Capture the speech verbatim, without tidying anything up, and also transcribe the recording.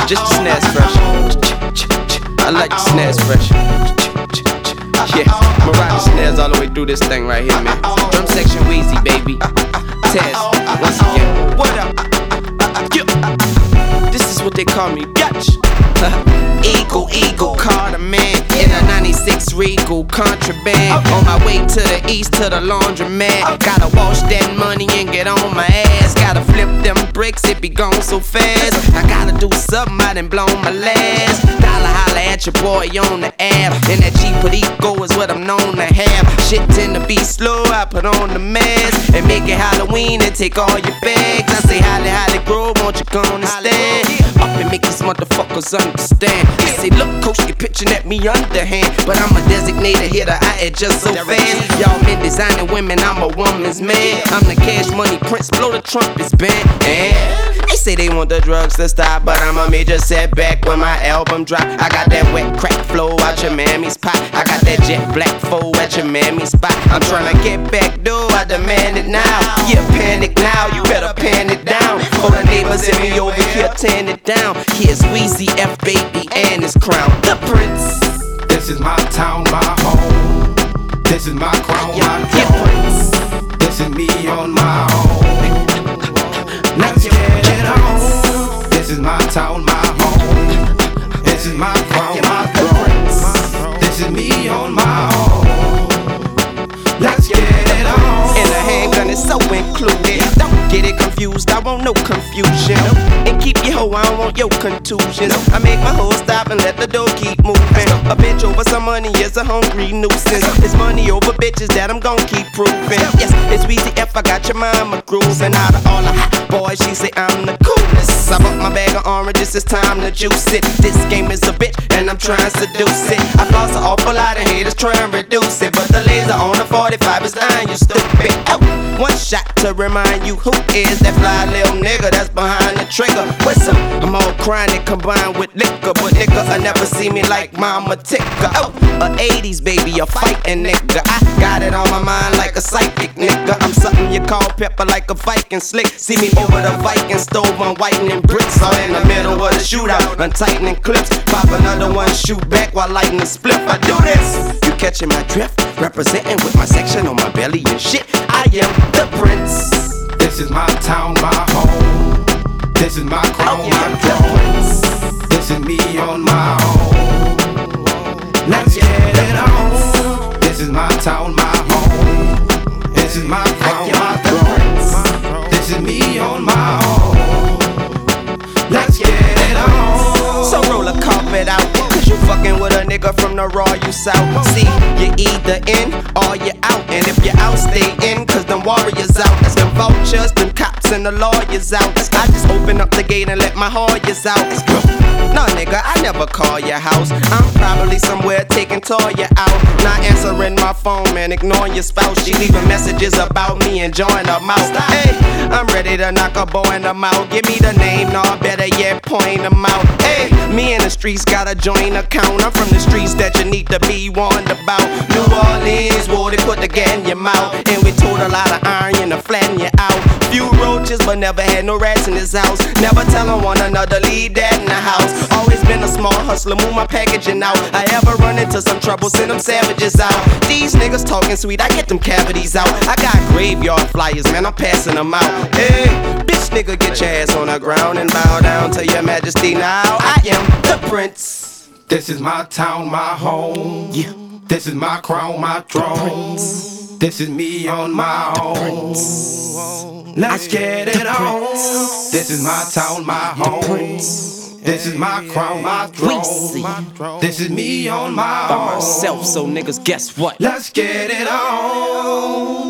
Just the snares fresh. I like the snares fresh. Yeah, I'ma ride the snares all the way through this thing right here, man. Drum section Wheezy, baby. Tez, once again. What up? Yeah. This is what they call me, bitch. Eagle, Eagle, Carter, man. In a ninety-six Regal, contraband. On my way to the east to the laundromat. Gotta wash that money and get on my ass. Gotta flip them bricks, it be gone so fast. I gotta do something, I done blown my last. Dollar holla at your boy on the app. And that Jeep Ego is what I'm known to have. Shit tend to be slow, I put on the mask. And make it Halloween and take all your bags. I say holly, holly, grow, won't you come and stand? Up and make these motherfuckers understand. They say, look, coach, you pitching at me underhand. But I'm a designated hitter, I adjust so fast. Y'all men designing women, I'm a woman's man. I'm the cash money prince, blow the trumpets band. And they say they want the drugs to stop, but I'm a major setback when my album drop. I got that wet crack flow out your mammy's pot. I got that jet black foe at your mammy's spot. I'm tryna get back, though, I demand it now. Yeah, panic now, you better pan it down. For the neighbors and me over here, tearing it down. Here's Wheezy F, baby, and his crown, the prince. This is my town, my home. This is my crown, my throne. This is me on my own. Let's get it on. This is my town, my home. This is my crown, my throne. This is me on my own. Let's get it on. And a handgun is so included. Don't get it confused, I want no confusion. And keep your hoe, I don't want your contusions. I make my hoe stop and let the door keep moving. A bitch over some money is a hungry nuisance. It's money over bitches that I'm gon' keep proving. Yes, it's Wheezy F, I got your mama grooving. Out of all the hot boys, she say I'm the coolest. I bought my bag of oranges, it's time to juice it. This game is a bitch and I'm trying to seduce it. I lost an awful lot of haters trying to reduce it, but the laser on the forty-five is dying, you stupid. Oh, one shot to remind you who is that fly little nigga that's behind the trigger. Whistle, I'm all chronic combined with liquor, but nigga, I never see me like mama ticker. Oh, a eighties baby, a fighting nigga. I got it on my mind like a psychic nigga. I'm something you call pepper like a Viking slick. See me over the Viking stove, unwhitening bricks. All in the middle of the shootout, untightening clips. Pop another one, shoot back while lighting a spliff. I do this, you catching my drift? Representing with my section on my belly and shit. I am the prince. This is my town, my home. This is my crown, my throne. This is me on my own. Let's get it on. This is my town, my home. This is my crown, my throne. This is me on my own. Let's get it on. So roll a carpet out, cause you fucking with a nigga from the raw you south. See, you either in or you out. And if you out, stay in, cause them warriors out. That's them vultures, them cops and the lawyers out. I just open up the gate and let my Hoyas out. No nigga, I never call your house. I'm probably somewhere taking Toya out. Not answering my phone, man, ignoring your spouse. She leaving messages about me, enjoying her mouth. Hey, I'm ready to knock a boy in the mouth. Give me the name, no, better yet, point them out. Hey, me in the streets got a joint account. I'm from the streets that you need to be warned about. New Orleans, where they put the gat in your mouth. And we told a lot of iron to flatten you out. Few roaches, but never had no rats in this house. Never telling one another, leave that in the house. Always been a small hustler, move my packaging out. I ever run into some trouble, send them savages out. These niggas talking sweet, I get them cavities out. I got graveyard flyers, man, I'm passing them out. Hey, bitch nigga, get your ass on the ground and bow down to your majesty now. I am the prince. This is my town, my home. Yeah. This is my crown, my throne. This is me on my own. Let's get it on. This is my town, my home. This is my crown, my throne. This is me on my own. By myself, so niggas, guess what? Let's get it on.